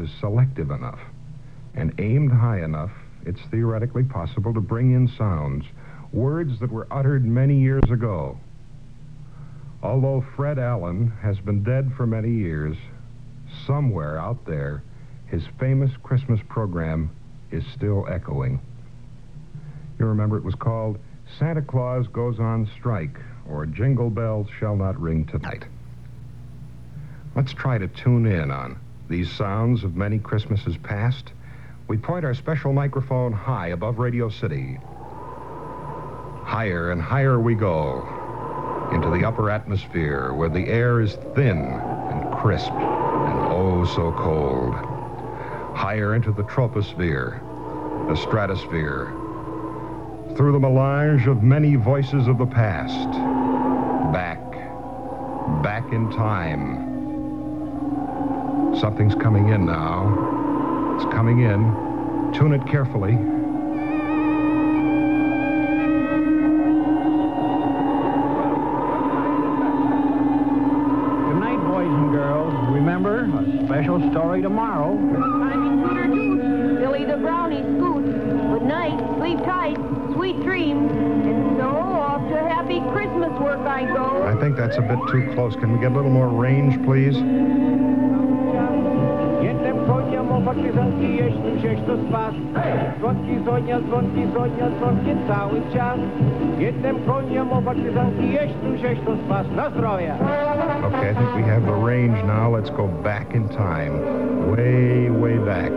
is selective enough and aimed high enough, it's theoretically possible to bring in sounds, words that were uttered many years ago. Although Fred Allen has been dead for many years, somewhere out there, his famous Christmas program is still echoing. You remember it was called Santa Claus Goes on Strike, or Jingle Bells Shall Not Ring Tonight. Let's try to tune in on these sounds of many Christmases past. We point our special microphone high above Radio City. Higher and higher we go into the upper atmosphere where the air is thin and crisp and oh so cold. Higher into the troposphere, the stratosphere, through the melange of many voices of the past. Back in time. Something's coming in now. It's coming in. Tune it carefully. Good night, boys and girls. Remember, a special story tomorrow. I'm Tooter Toot, Billy the Brownie Scoot. Good night, sleep tight, sweet dreams. And so, off to happy Christmas work I go. I think that's a bit too close. Can we get a little more range, please? Okay, I think we have the range now. Let's go back in time. Way, way back.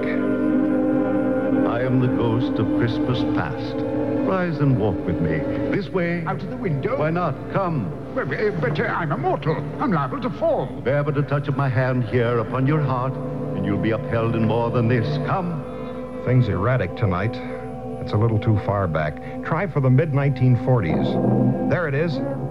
I am the ghost of Christmas past. Rise and walk with me. This way. Out of the window? Why not? Come. But I'm immortal. I'm liable to fall. Bear but a touch of my hand here upon your heart, and you'll be upheld in more than this. Come. Things erratic tonight. It's a little too far back. Try for the mid-1940s. There it is.